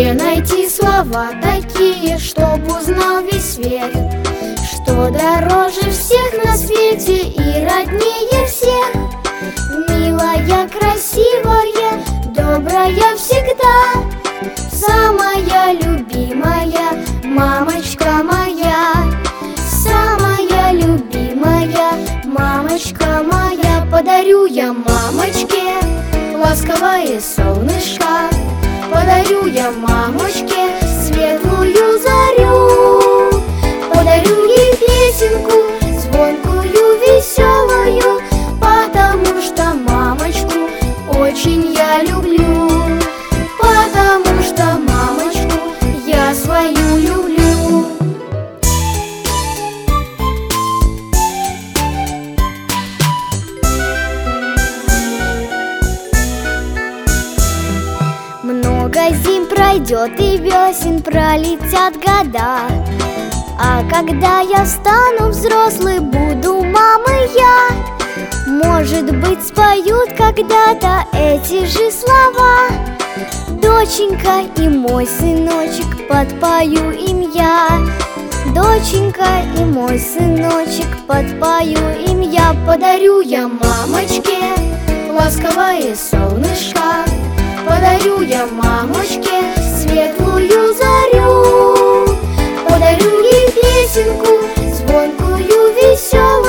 Где найти слова такие, чтоб узнал весь свет, что дороже всех на свете и роднее всех? Милая, красивая, добрая всегда, самая любимая мамочка моя. Самая любимая мамочка моя. Подарю я мамочке ласковое солнышко, подарю я мамочке светлую зарю, подарю ей песенку звонкую, веселую, потому что мамочку очень я люблю, потому что мамочку я свою люблю. Много зим пройдет и весен, пролетят года, а когда я стану взрослой, буду мамой я. Может быть, споют когда-то эти же слова: доченька и мой сыночек, подпою им я. Доченька и мой сыночек, подпою им я. Подарю я мамочке ласковое солнышко, подарю я мамочке светлую зарю, подарю ей песенку звонкую, веселую,